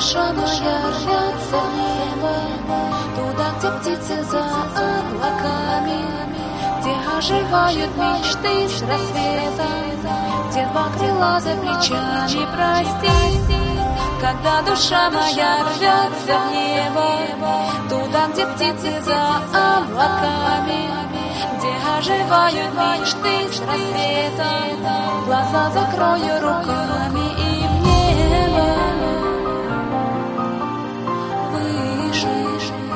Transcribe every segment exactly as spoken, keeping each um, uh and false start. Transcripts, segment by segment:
душа моя рвется в небо, туда, где птицы за облаками, где оживают мечты с рассветом, где два крыла за плечами, прости. Когда душа моя рвется в небо, туда, где птицы за облаками, где оживают мечты с рассветом, глаза закрою руками и в небо выше,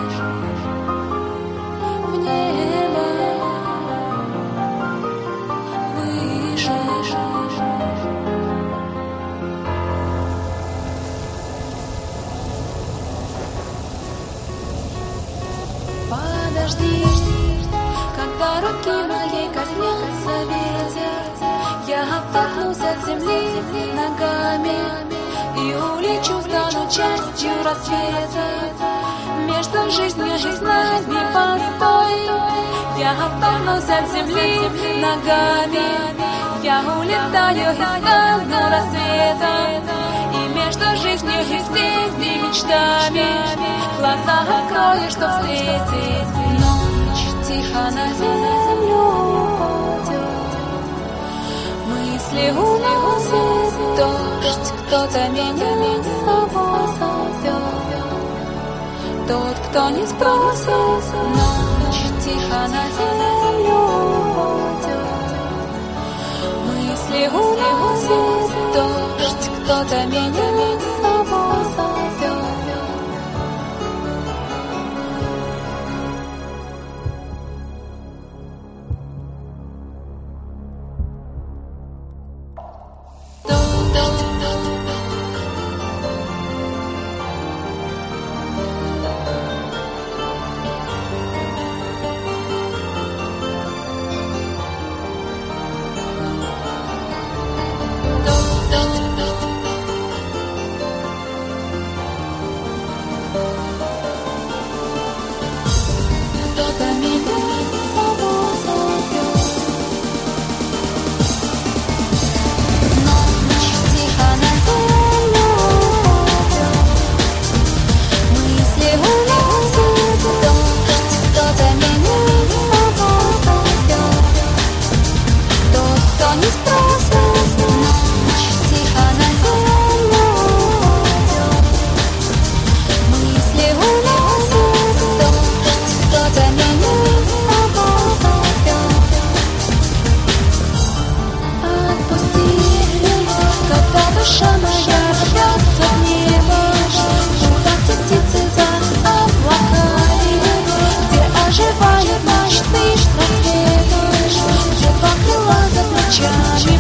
в небо выше. Подожди, когда руки моей коснется ветер, я оттолкнусь от земли ногами и улечу, стану частью рассвета. Между жизнью и нами постой, я оттолкнусь от земли ногами, я улетаю и стану рассвета. И между жизнью и всеми мечтами глаза открою, чтоб встретить ночь. Тихо на землю упадет, мысли уносит дождь. Кто-то меня с собой зовет, тот, кто не спросит. Ночь тихо на землю упадет, мысли уносит дождь. Кто-то меня с собой зовет. Оживают мечты с рассветом, где два крыла за плечами.